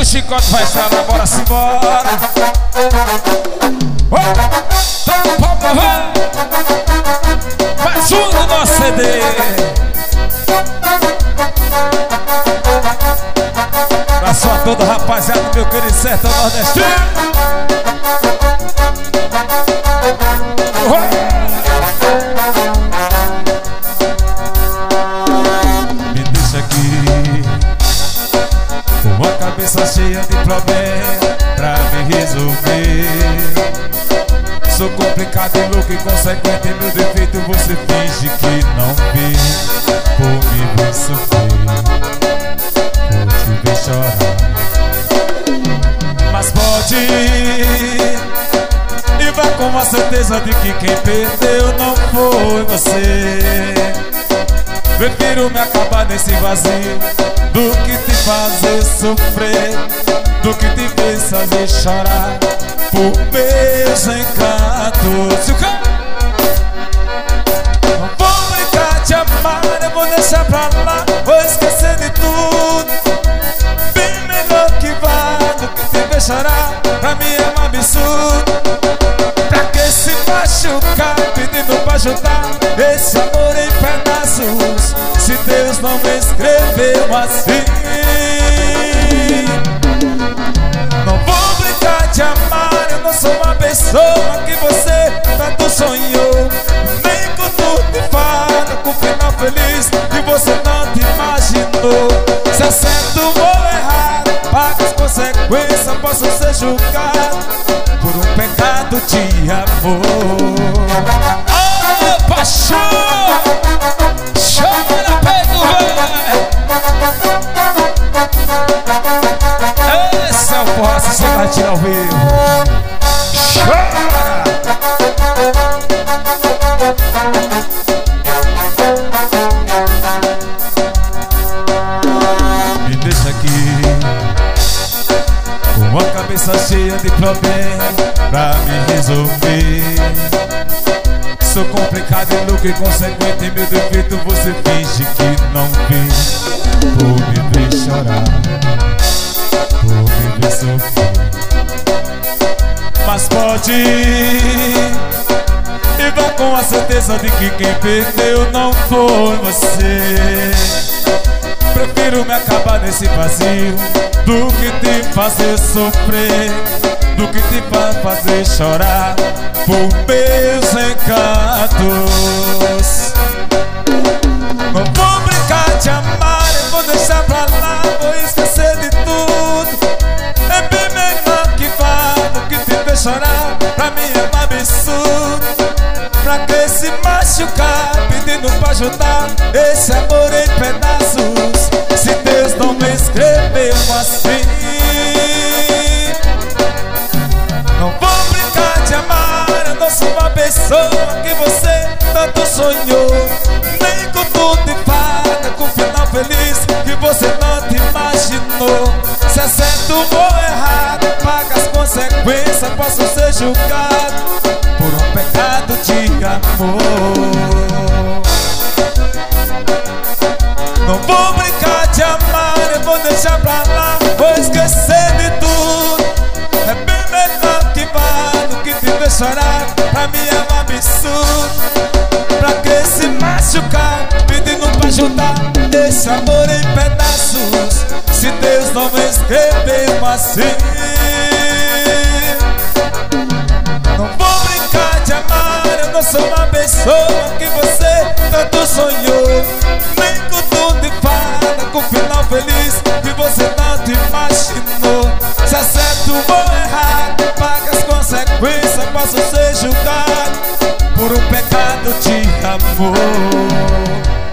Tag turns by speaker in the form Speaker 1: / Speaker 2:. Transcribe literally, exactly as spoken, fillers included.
Speaker 1: chicote vai estralar, bora se embora. Toca o pau pra vai. Mais um do nosso C D. Abraço a toda rapaziada do meu querido sertão nordestino. Me deixa aqui com a cabeça cheia de problemas pra me resolver. Sou complicado e louco e consequente, meu defeito você finge que não vê. Por me ver sofrer, por te ver chorar. Mas pode ir e vá com a certeza de que quem perdeu não foi você. Prefiro me acabar nesse vazio do que te fazer sofrer, do que te fazer chorar por meus encantos. Não vou brincar de amar, eu vou deixar pra lá, vou esquecer de tudo. Bem melhor que vá do que te ver chorar, pra mim é um absurdo. Pra que se machucar pedindo pra ajudar esse amor em pedaços, se Deus não me escreveu assim? Não vou brincar de amar, eu não sou uma pessoa que você tanto sonhou. Nem com tudo de fada, com final feliz que você não te imaginou. Se é certo ou errado, paga as consequências, posso ser julgado por um pecado de amor. Oh, paixão! Chora, peito, velho! Esse é o porra, se você vai tirar ao vivo. Chora! Me deixa aqui com a cabeça cheia de problemas pra me resolver. Sou complicado e louco e consequente, meu defeito você finge que não vê. Por me ver chorar, por me ver sofrer. Mas pode ir e vá com a certeza de que quem perdeu não foi você. Prefiro me acabar nesse vazio do que te fazer sofrer, do que te fazer chorar por meus encantos. Não vou brincar de amar, eu vou deixar pra lá, vou esquecer de tudo. É bem melhor que vá do que te ver chorar, pra mim é um absurdo. Pra que se machucar pedindo pra ajudar esse amor em pedaços, se Deus não me escreveu assim? Não vou brincar de amar, eu não sou uma pessoa que você tanto sonhou. Nem com tudo de fada, com final feliz que você não te imaginou. Se é certo ou errado, paga as consequências, posso ser julgado por um pecado de amor. Não vou brincar de amar, eu vou deixar pra lá, vou esquecer de tudo. É bem melhor que vá do que te ver chorar, pra mim é um absurdo. Pra que se machucar pedindo pra ajudar esse amor em pedaços, se Deus não me escreveu assim? Não vou brincar de amar, eu não sou uma pessoa que você tanto sonhou. Nem com tudo de fada, com final feliz que você não te imaginou. Se é certo ou errado, paga as consequências, posso ser julgado por um pecado de amor.